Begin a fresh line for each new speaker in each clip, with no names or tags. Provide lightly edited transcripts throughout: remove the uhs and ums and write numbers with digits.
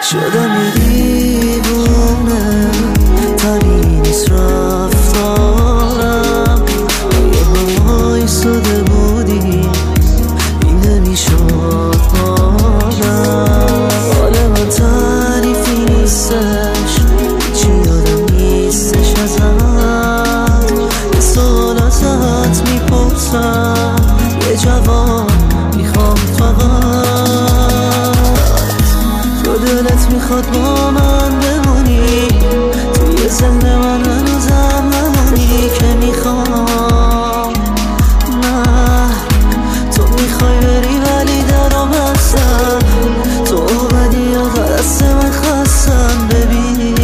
شدم یه دیوونه، طبیعی نیست رفتارم. یه بایی ساده بودی این نمیشد حالم. حال من تعریفی نیستش، چی یادم نیستش ازت. یه سوال ازت میپرسم، یه جواب میخوام فقط. تو دلت میخواد با من بمونی، توی ذهن من هنوزم نمونی که میخوام. نه تو میخوای بری ولی درام هستم، تو بدی و دست من خستم. ببین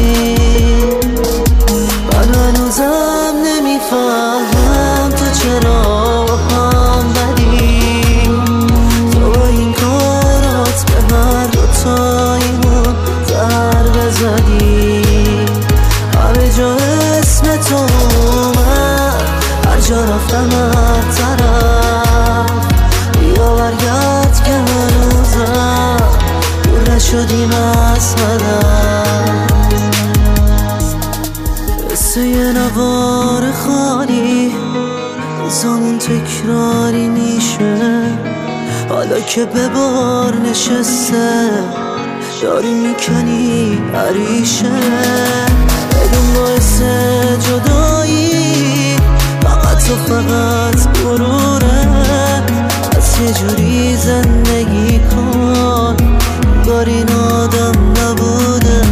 من هنوزم نمیفهم تو چرا هم بدی. تو با این کارات به هر دوتاییمون ضربه زدی. همه جا اسم تو اومد، هر جا رفتم هر طرف. بیا برگرد که هنوزم دور نشدیم از هدف. قصه یه نوار خالی زمان تکراری میشه، حالا که به بار نشسته داری میکنی عریشه. بدون باعث جدایی فقط تو فقط غروره. از یه جوری زندگی کن انگار این آدم نبوده.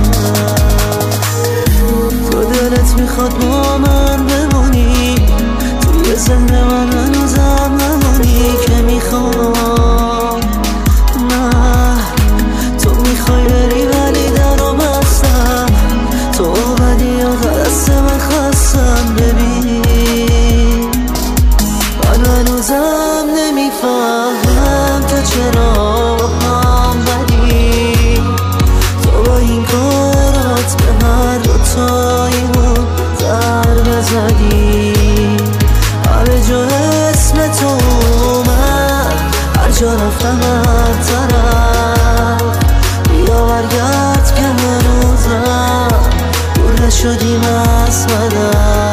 تو دلت میخواد با من بمونی، توی ذهن من هنوزم نمونی که میخوام. نه تو میخوای بری ولی درام هستم، تو بدی و دست من خستم. ببین من هنوزم نمیفهم تو چرا هم بدی. تو با این کارات به هر دوتاییمون ضربه زدی. همه جا اسم تو اومد، هر جا رفتم هر طرف. بیا برگرد که هنوزم دور نشدیم از هدف.